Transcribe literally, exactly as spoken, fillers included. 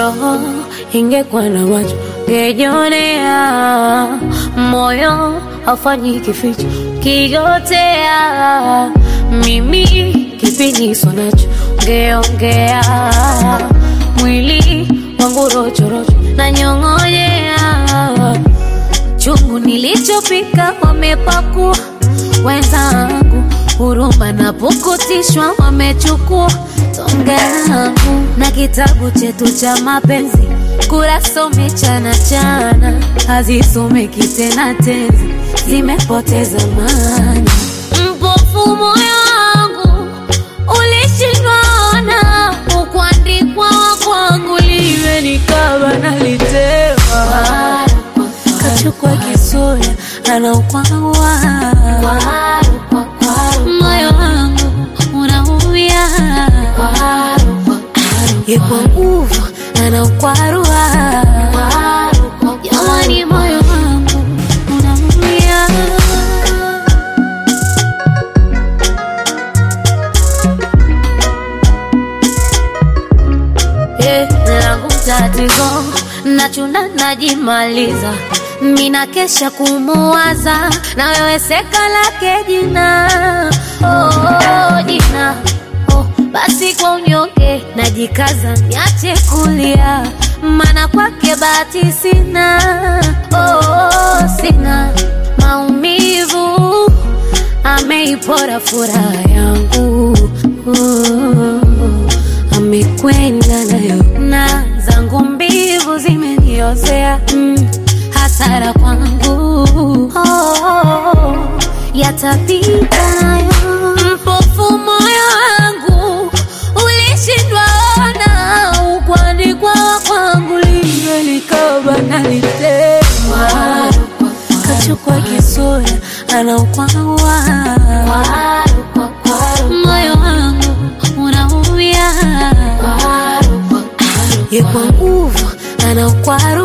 roho ingekuwa na macho ngejionea, moyo hafanyi kificho kigotea, mimi kipiniso nacho ngeongea, mwili wangu rocho rocho na nyong'onyea, chungu nilichopika wamepakua wenzangu, huruma na pukutishwa wamechukua tonge langu, na kitabu chetu cha mapenzi kurasa umechana chana, hazisomeki tena tenzi, zimepoteza maana. Mpofu moyo wangu ulishindwa ona, ukuandikwa kwangu liwe nikaba nalitema, kachukua kisura anaukwawa, moyo wangu unaumia, yepo nguvu anaukwarua, jamani moyo wangu unaumia. Eh, langu tatizo nachuna najimaliza, mina kesha kumuwaza, na wewe seka lake jina, oh jina, oh basi kwa unyonge najikaza niache kulia, mana kwake bahati sina, oh sina, maumivu ameipora furaha yangu, oh, amekwenda nayo na zangu mbivu zimeniozea, mm, hasara kwangu, oh, yatapita nayo. Mpofu moyo wangu ulishindwa ona, ukuandikwa kwangu liwe likaba nalitema, kachukua kisura anaukwawa, moyo wangu unaumia, yepo nguvu anaukwaru,